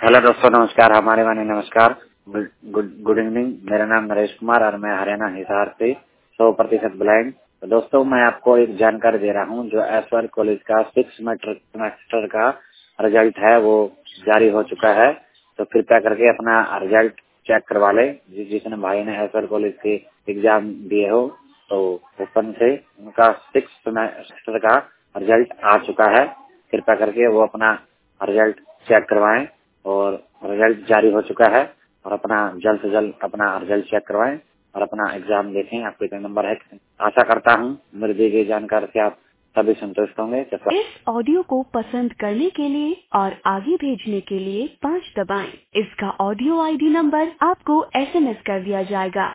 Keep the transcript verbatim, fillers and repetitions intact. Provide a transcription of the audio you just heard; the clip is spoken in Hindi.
हेलो दोस्तों, नमस्कार। हमारे माने नमस्कार। Good good good evening. मेरा नाम नरेश कुमार और मैं हरियाणा हिसार से सौ प्रतिशत ब्लाइंड। तो दोस्तों, मैं आपको एक जानकारी दे रहा हूं। जो एसवाल कॉलेज का सिक्स सेमेस्टर का रिजल्ट है वो जारी हो चुका है। तो कृपया करके अपना रिजल्ट चेक करवा ले। जि, जिसने भाई ने एसवाल कॉलेज के एग्जाम दिए हो तो ओपन से उनका सिक्स सेमेस्टर का रिजल्ट आ चुका है। कृपया करके वो अपना रिजल्ट चेक करवाएं और रिजल्ट जारी हो चुका है। और अपना जल्द से जल्द अपना रिजल्ट चेक करवाएं और अपना एग्जाम देखें। आपके कितने नंबर है। आशा करता हूं मेरी दी गई जानकारी से आप सभी संतुष्ट होंगे। इस ऑडियो को पसंद करने के लिए और आगे भेजने के लिए पाँच दबाएं। इसका ऑडियो आईडी नंबर आपको एसएमएस कर दिया जाएगा।